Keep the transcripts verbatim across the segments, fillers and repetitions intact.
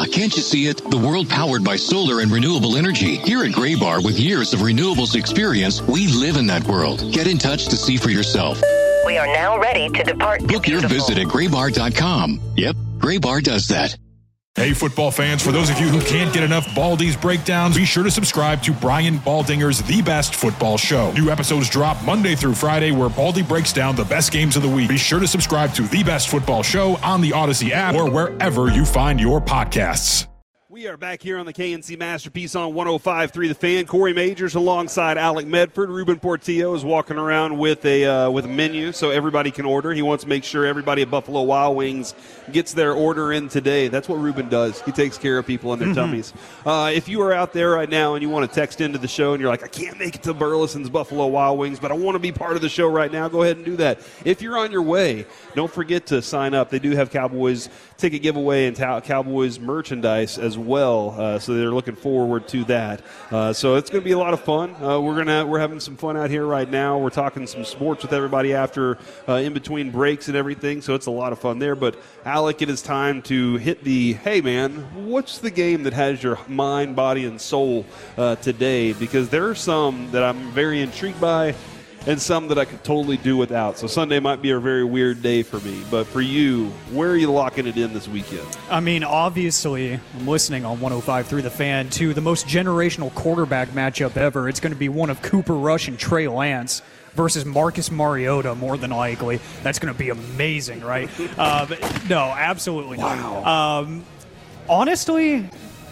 can't you see it? The world powered by solar and renewable energy. Here at Graybar, with years of renewables experience, we live in that world. Get in touch to see for yourself. We are now ready to depart. Book your visit at graybar dot com. Yep, Graybar does that. Hey, football fans, for those of you who can't get enough Baldy's breakdowns, be sure to subscribe to Brian Baldinger's The Best Football Show. New episodes drop Monday through Friday, where Baldy breaks down the best games of the week. Be sure to subscribe to The Best Football Show on the Odyssey app or wherever you find your podcasts. We are back here on the K N C Masterpiece on one oh five point three The Fan. Corey Majors alongside Alec Medford. Ruben Portillo is walking around with a uh, with a menu so everybody can order. He wants to make sure everybody at Buffalo Wild Wings gets their order in today. That's what Ruben does. He takes care of people and their mm-hmm. tummies. Uh, if you are out there right now and you want to text into the show and you're like, I can't make it to Burleson's Buffalo Wild Wings, but I want to be part of the show right now, go ahead and do that. If you're on your way, don't forget to sign up. They do have Cowboys ticket giveaway and ta- Cowboys merchandise as well, uh, so they're looking forward to that. Uh, so it's going to be a lot of fun. Uh, we're gonna we're having some fun out here right now. We're talking some sports with everybody after uh, in between breaks and everything. So it's a lot of fun there. But Alec, it is time to hit the hey man, what's the game that has your mind, body, and soul uh, today? Because there are some that I'm very intrigued by, and some that I could totally do without. So Sunday might be a very weird day for me. But for you, where are you locking it in this weekend? I mean, obviously, I'm listening on one oh five point three The Fan to the most generational quarterback matchup ever. It's going to be one of Cooper Rush and Trey Lance versus Marcus Mariota, more than likely. That's going to be amazing, right? uh, but no, absolutely wow. not. Um, honestly,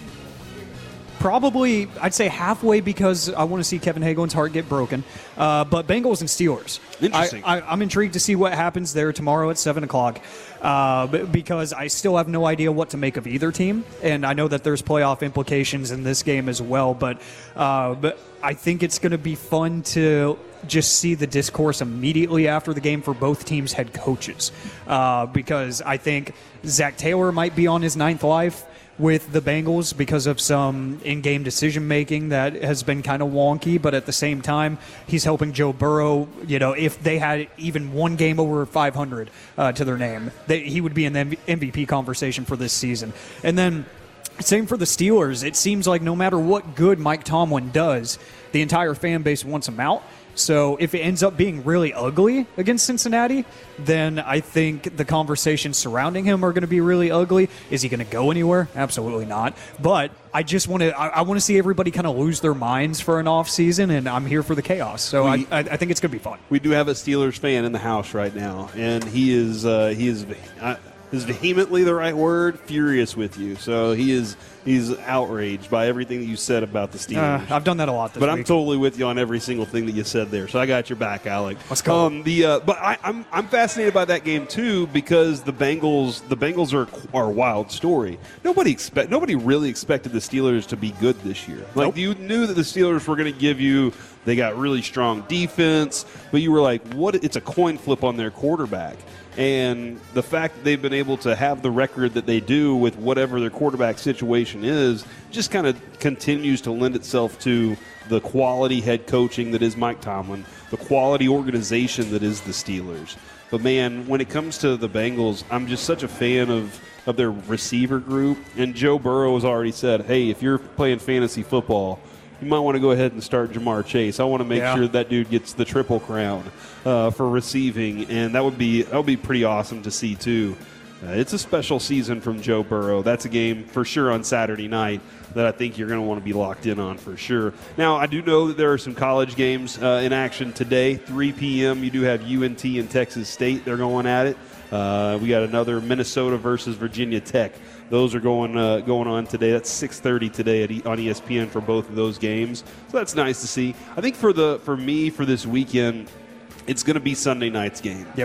probably, I'd say halfway, because I want to see Kevin Hagelin's heart get broken. Uh, but Bengals and Steelers. Interesting. I, I, I'm intrigued to see what happens there tomorrow at seven o'clock uh, because I still have no idea what to make of either team. And I know that there's playoff implications in this game as well. But, uh, but I think it's going to be fun to just see the discourse immediately after the game for both teams' head coaches. Uh, because I think Zach Taylor might be on his ninth life with the Bengals because of some in-game decision-making that has been kind of wonky, but at the same time, he's helping Joe Burrow. You know, if they had even one game over five hundred uh, to their name, they, he would be in the M V P conversation for this season. And then same for the Steelers. It seems like no matter what good Mike Tomlin does, the entire fan base wants him out. So if it ends up being really ugly against Cincinnati, then I think the conversations surrounding him are going to be really ugly. Is he going to go anywhere? Absolutely not. But I just want to I, I want to see everybody kind of lose their minds for an off season, and I'm here for the chaos. So we, I, I think it's going to be fun. We do have a Steelers fan in the house right now, and he is uh, he is uh, is vehemently the right word, furious with you. So he is he's outraged by everything that you said about the Steelers. Uh, I've done that a lot this but week. I'm totally with you on every single thing that you said there. So I got your back, Alec. Let's go. Um, the uh, but I, I'm I'm fascinated by that game too, because the Bengals the Bengals are are a wild story. Nobody expect nobody really expected the Steelers to be good this year. Like Nope. you knew that the Steelers were going to give you. They got really strong defense, but you were like, what? It's a coin flip on their quarterback. And the fact that they've been able to have the record that they do with whatever their quarterback situation is just kind of continues to lend itself to the quality head coaching that is Mike Tomlin, the quality organization that is the Steelers. But, man, when it comes to the Bengals, I'm just such a fan of, of their receiver group. And Joe Burrow has already said, hey, if you're playing fantasy football, you might want to go ahead and start Jamar Chase. I want to make yeah. sure that dude gets the triple crown uh, for receiving, and that would be that would be pretty awesome to see too. Uh, it's a special season from Joe Burrow. That's a game for sure on Saturday night that I think you're going to want to be locked in on for sure. Now, I do know that there are some college games uh, in action today. three p.m. You do have U N T and Texas State. They're going at it. Uh, we got another Minnesota versus Virginia Tech. Those are going uh, going on today. That's six thirty today at e- on E S P N for both of those games. So that's nice to see. I think for the for me for this weekend, it's going to be Sunday night's game. Yep.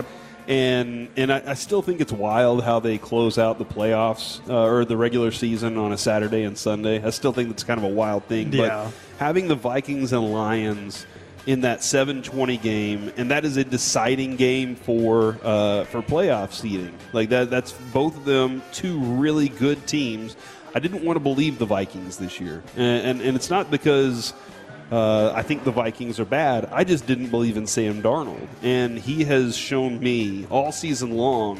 And and I, I still think it's wild how they close out the playoffs uh, or the regular season on a Saturday and Sunday. I still think that's kind of a wild thing. Yeah. But having the Vikings and Lions in that seven twenty game, and that is a deciding game for uh, for playoff seeding. Like that, that's both of them two really good teams. I didn't want to believe the Vikings this year, and and, and it's not because uh, I think the Vikings are bad. I just didn't believe in Sam Darnold, and he has shown me all season long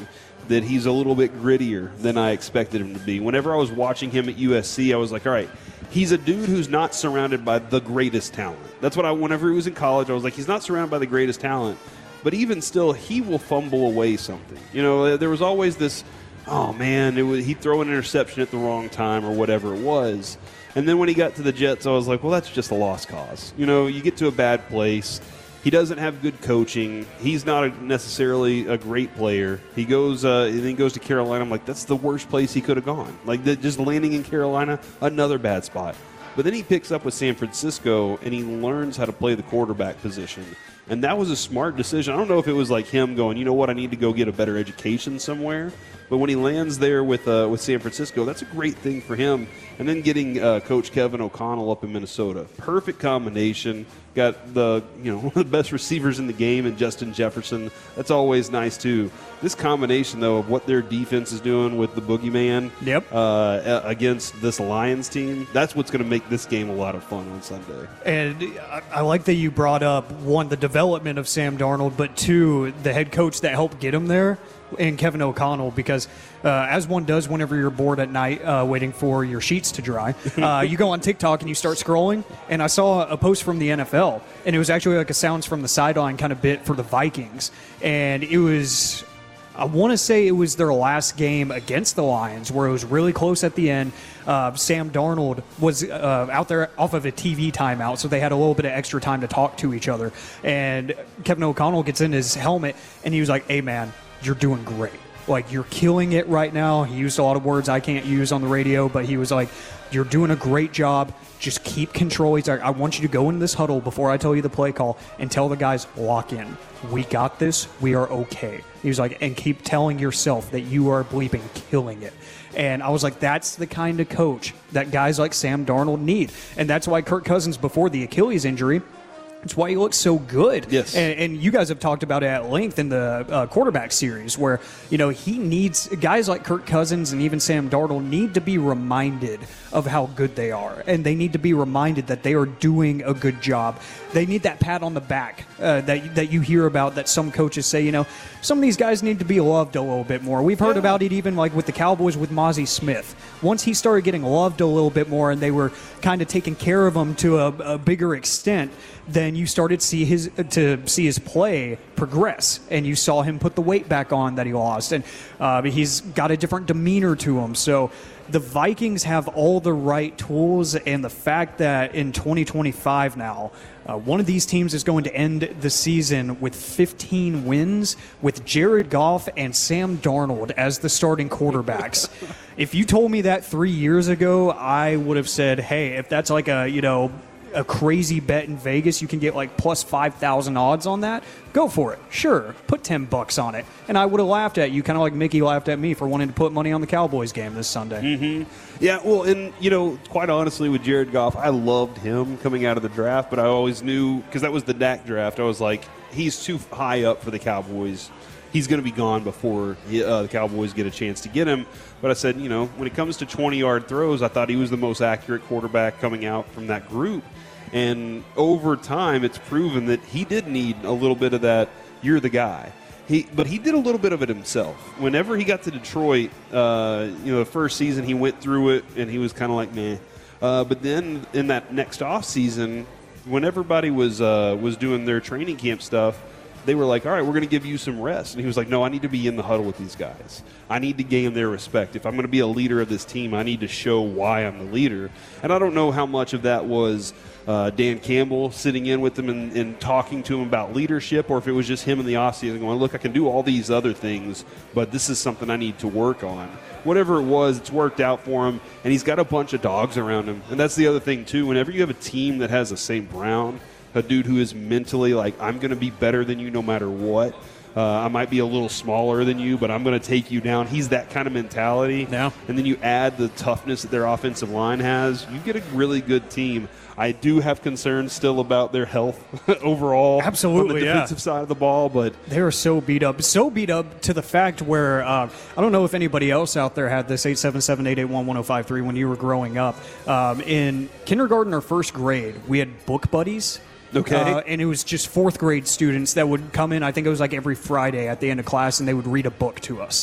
that he's a little bit grittier than I expected him to be. Whenever I was watching him at U S C, I was like, all right, he's a dude who's not surrounded by the greatest talent. That's what I, whenever he was in college, I was like, he's not surrounded by the greatest talent. But even still, he will fumble away something. You know, there was always this, oh, man, it was, he'd throw an interception at the wrong time or whatever it was. And then when he got to the Jets, I was like, well, that's just a lost cause. You know, you get to a bad place. He doesn't have good coaching. He's not a, necessarily a great player. He goes, uh, and then he goes to Carolina. I'm like, that's the worst place he could have gone. Like, the, just landing in Carolina, another bad spot. But then he picks up with San Francisco, and he learns how to play the quarterback position. And that was a smart decision. I don't know if it was like him going, you know what, I need to go get a better education somewhere. But when he lands there with uh, with San Francisco, that's a great thing for him. And then getting uh, Coach Kevin O'Connell up in Minnesota. Perfect combination. Got the, you know, one of the best receivers in the game in Justin Jefferson. That's always nice, too. This combination, though, of what their defense is doing with the boogeyman yep. uh, against this Lions team, that's what's going to make this game a lot of fun on Sunday. And I, I like that you brought up, one, the development of Sam Darnold, but two, the head coach that helped get him there, and Kevin O'Connell, because uh, as one does whenever you're bored at night uh, waiting for your sheets to dry, uh, you go on TikTok and you start scrolling, and I saw a post from the N F L, and it was actually like a sounds from the sideline kind of bit for the Vikings, and it was... I want to say it was their last game against the Lions where it was really close at the end. Uh, Sam Darnold was uh, out there off of a T V timeout, so they had a little bit of extra time to talk to each other. And Kevin O'Connell gets in his helmet, and he was like, hey, man, you're doing great. Like, you're killing it right now. He used a lot of words I can't use on the radio, but he was like, you're doing a great job. Just keep control. He's like, I want you to go in this huddle before I tell you the play call and tell the guys, lock in. We got this. We are okay. He was like, and keep telling yourself that you are bleeping killing it. And I was like, that's the kind of coach that guys like Sam Darnold need. And that's why Kirk Cousins, before the Achilles injury, it's why he looks so good. Yes. And, and you guys have talked about it at length in the uh, quarterback series where, you know, he needs guys like Kirk Cousins and even Sam Darnold need to be reminded of how good they are. And they need to be reminded that they are doing a good job. They need that pat on the back uh, that, that you hear about that some coaches say, you know, some of these guys need to be loved a little bit more. We've heard yeah. about it even like with the Cowboys with Mozzie Smith. Once he started getting loved a little bit more and they were kind of taking care of him to a, a bigger extent, then you started see his to see his play progress, and you saw him put the weight back on that he lost, and uh, he's got a different demeanor to him. So the Vikings have all the right tools, and the fact that in twenty twenty-five now, uh, one of these teams is going to end the season with fifteen wins with Jared Goff and Sam Darnold as the starting quarterbacks. If you told me that three years ago, I would have said, hey, if that's like a, you know, a crazy bet in Vegas, you can get like plus five thousand odds on that, go for it. Sure, put ten bucks on it. And I would have laughed at you, kind of like Mickey laughed at me for wanting to put money on the Cowboys game this Sunday. Mm-hmm. Yeah, well, and, you know, quite honestly with Jared Goff, I loved him coming out of the draft, but I always knew, because that was the Dak draft, I was like, he's too high up for the Cowboys. He's going to be gone before he, uh, the Cowboys get a chance to get him. But I said, you know, when it comes to twenty-yard throws, I thought he was the most accurate quarterback coming out from that group. And over time, it's proven that he did need a little bit of that, you're the guy. He, but he did a little bit of it himself. Whenever he got to Detroit, uh, you know, the first season he went through it, and he was kind of like, meh. Uh, but then in that next offseason, when everybody was uh, was doing their training camp stuff, they were like, all right, we're going to give you some rest. And he was like, no, I need to be in the huddle with these guys. I need to gain their respect. If I'm going to be a leader of this team, I need to show why I'm the leader. And I don't know how much of that was uh, Dan Campbell sitting in with him and, and talking to him about leadership, or if it was just him in the offseason going, look, I can do all these other things, but this is something I need to work on. Whatever it was, it's worked out for him, and he's got a bunch of dogs around him. And that's the other thing, too. Whenever you have a team that has a Saint Brown, a dude who is mentally like, I'm going to be better than you no matter what. Uh, I might be a little smaller than you, but I'm going to take you down. He's that kind of mentality. Yeah. And then you add the toughness that their offensive line has. You get a really good team. I do have concerns still about their health overall. Absolutely, on the defensive yeah. side of the ball, but they are so beat up. So beat up to the fact where, uh, I don't know if anybody else out there had this, eight seven seven, eight eight one, one oh five three when you were growing up. Um, in kindergarten or first grade, we had book buddies. Okay. Uh, and it was just fourth grade students that would come in, I think it was like every Friday at the end of class, and they would read a book to us.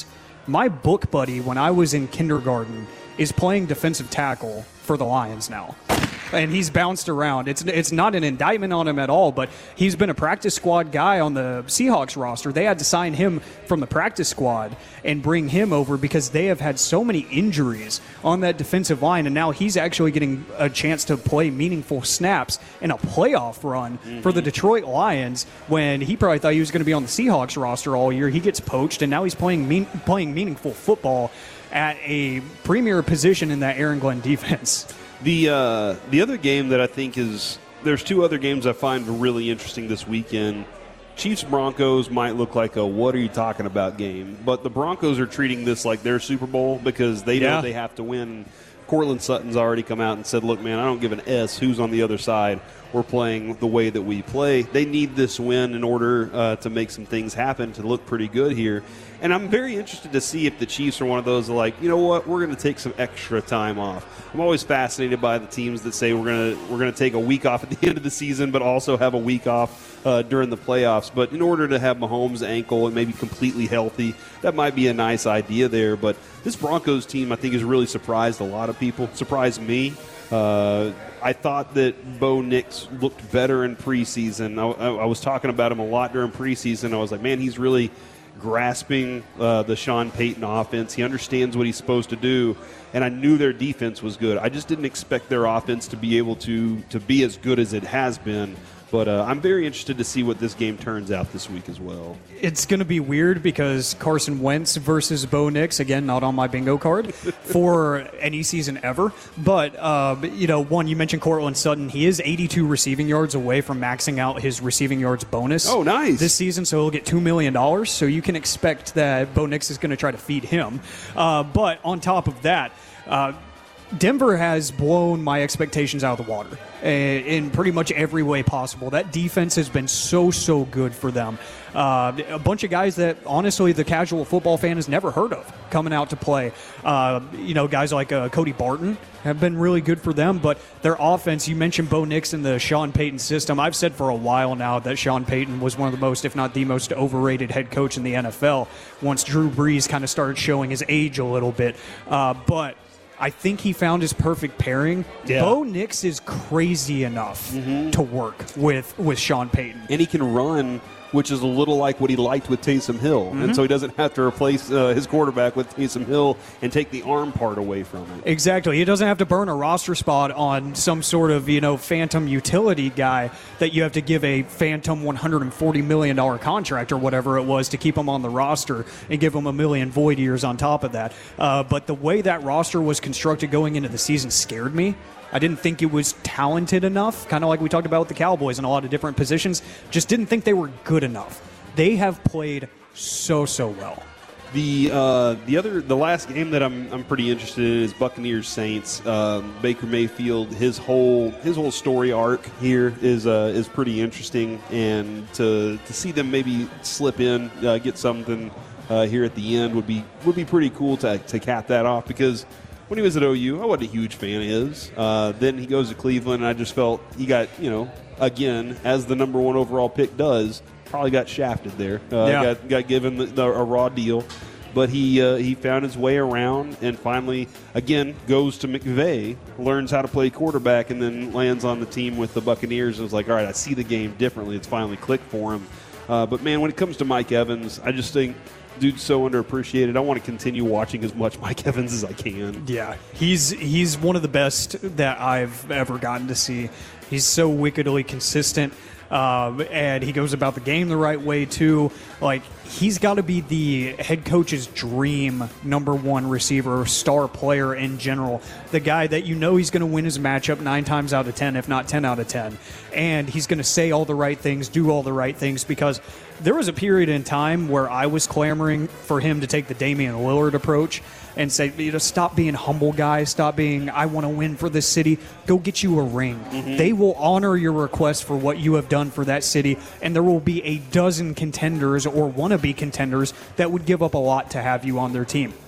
My book buddy, when I was in kindergarten, is playing defensive tackle for the Lions now. And he's bounced around. It's it's not an indictment on him at all, but he's been a practice squad guy on the Seahawks roster. They had to sign him from the practice squad and bring him over because they have had so many injuries on that defensive line, and now he's actually getting a chance to play meaningful snaps in a playoff run mm-hmm. for the Detroit Lions when he probably thought he was going to be on the Seahawks roster all year. He gets poached, and now he's playing mean, playing meaningful football at a premier position in that Aaron Glenn defense. The uh, the other game that I think is – there's two other games I find really interesting this weekend. Chiefs-Broncos might look like a what are you talking about game, but the Broncos are treating this like their Super Bowl because they know yeah. they have to win. Cortland Sutton's already come out and said, look, man, I don't give an S who's on the other side. We're playing the way that we play. They need this win in order uh, to make some things happen, to look pretty good here. And I'm very interested to see if the Chiefs are one of those like, you know what, we're going to take some extra time off. I'm always fascinated by the teams that say we're going to we're going to take a week off at the end of the season, but also have a week off uh, during the playoffs. But in order to have Mahomes' ankle and maybe completely healthy, that might be a nice idea there. But this Broncos team, I think, has really surprised a lot of people. Surprised me. Uh, I thought that Bo Nix looked better in preseason. I, I, I was talking about him a lot during preseason. I was like, man, he's really grasping uh, the Sean Payton offense. He understands what he's supposed to do, and I knew their defense was good. I just didn't expect their offense to be able to, to be as good as it has been. But uh, I'm very interested to see what this game turns out this week as well. It's going to be weird because Carson Wentz versus Bo Nix, again, not on my bingo card, for any season ever. But, uh, you know, one, you mentioned Cortland Sutton. He is eighty-two receiving yards away from maxing out his receiving yards bonus. Oh, nice. This season, so he'll get two million dollars. So you can expect that Bo Nix is going to try to feed him. Uh, but on top of that, uh, Denver has blown my expectations out of the water in pretty much every way possible. That defense has been so, so good for them. Uh, a bunch of guys that, honestly, the casual football fan has never heard of coming out to play. Uh, you know, guys like uh, Cody Barton have been really good for them, but their offense, you mentioned Bo Nix and the Sean Payton system. I've said for a while now that Sean Payton was one of the most, if not the most overrated head coach in the N F L once Drew Brees kind of started showing his age a little bit. Uh, but I think he found his perfect pairing. Yeah. Bo Nix is crazy enough mm-hmm. to work with, with Sean Payton. And he can run, which is a little like what he liked with Taysom Hill. Mm-hmm. And so he doesn't have to replace uh, his quarterback with Taysom Hill and take the arm part away from it. Exactly. He doesn't have to burn a roster spot on some sort of, you know, phantom utility guy that you have to give a phantom one hundred forty million dollars contract or whatever it was to keep him on the roster and give him a million void years on top of that. Uh, but the way that roster was constructed going into the season scared me. I didn't think it was talented enough, kind of like we talked about with the Cowboys in a lot of different positions. Just didn't think they were good enough. They have played so, so well. The uh, the other the last game that I'm I'm pretty interested in is Buccaneers Saints. Um, Baker Mayfield, his whole his whole story arc here is uh, is pretty interesting, and to to see them maybe slip in, uh, get something uh, here at the end would be would be pretty cool to to cap that off because. When he was at O U, I wasn't a huge fan of his. Uh, then he goes to Cleveland, and I just felt he got, you know, again, as the number one overall pick does, probably got shafted there. Uh, yeah. got, got given the, the, a raw deal. But he uh, he found his way around and finally, again, goes to McVay, learns how to play quarterback, and then lands on the team with the Buccaneers. And was like, all right, I see the game differently. It's finally clicked for him. Uh, but, man, when it comes to Mike Evans, I just think – dude's so underappreciated. I want to continue watching as much Mike Evans as I can. Yeah, he's he's one of the best that I've ever gotten to see. He's so wickedly consistent, um, and he goes about the game the right way, too. Like, he's got to be the head coach's dream number one receiver, star player in general. The guy that you know he's going to win his matchup nine times out of ten, if not ten out of ten. And he's going to say all the right things, do all the right things, because there was a period in time where I was clamoring for him to take the Damian Lillard approach and say, you know, stop being humble, guys. Stop being, I want to win for this city. Go get you a ring. Mm-hmm. They will honor your request for what you have done for that city, and there will be a dozen contenders or wannabe contenders that would give up a lot to have you on their team.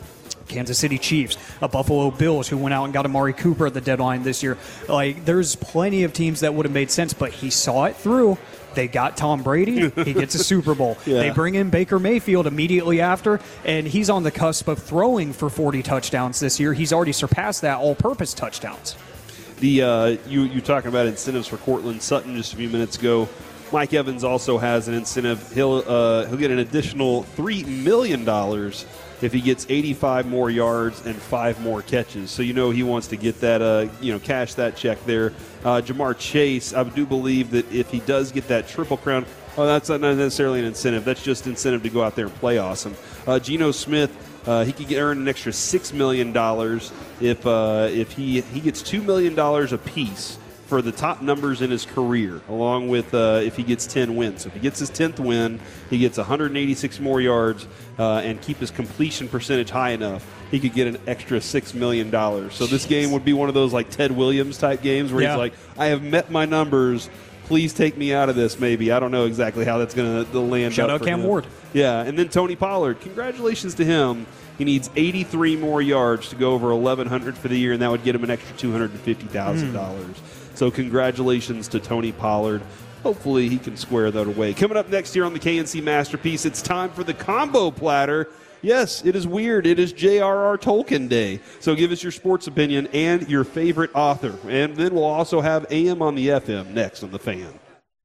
Kansas City Chiefs, a Buffalo Bills who went out and got Amari Cooper at the deadline this year. Like, there's plenty of teams that would have made sense, but he saw it through. They got Tom Brady. He gets a Super Bowl. Yeah. They bring in Baker Mayfield immediately after, and he's on the cusp of throwing for forty touchdowns this year. He's already surpassed that all-purpose touchdowns. The uh, you you talking about incentives for Cortland Sutton just a few minutes ago. Mike Evans also has an incentive. He'll uh, he'll get an additional three million dollars if he gets eighty-five more yards and five more catches. So you know he wants to get that, uh, you know, cash that check there. Uh, Jamar Chase, I do believe that if he does get that triple crown, oh, that's not necessarily an incentive. That's just incentive to go out there and play awesome. Uh, Geno Smith, uh, he could get, earn an extra six million dollars if uh, if he he gets two million dollars apiece for the top numbers in his career, along with uh, if he gets ten wins. So if he gets his tenth win, he gets one hundred eighty-six more yards uh, and keep his completion percentage high enough, he could get an extra six million dollars. So this game would be one of those like Ted Williams type games where yeah. he's like, I have met my numbers. Please take me out of this, maybe. I don't know exactly how that's going to land. Shout up out for Cam him. Ward. Yeah, and then Tony Pollard. Congratulations to him. He needs eighty-three more yards to go over eleven hundred for the year, and that would get him an extra two hundred fifty thousand dollars. Mm. So congratulations to Tony Pollard. Hopefully he can square that away. Coming up next year on the K N C Masterpiece, it's time for the Combo Platter. Yes, it is weird. It is J R R. Tolkien Day. So give us your sports opinion and your favorite author. And then we'll also have A M on the F M next on The Fan.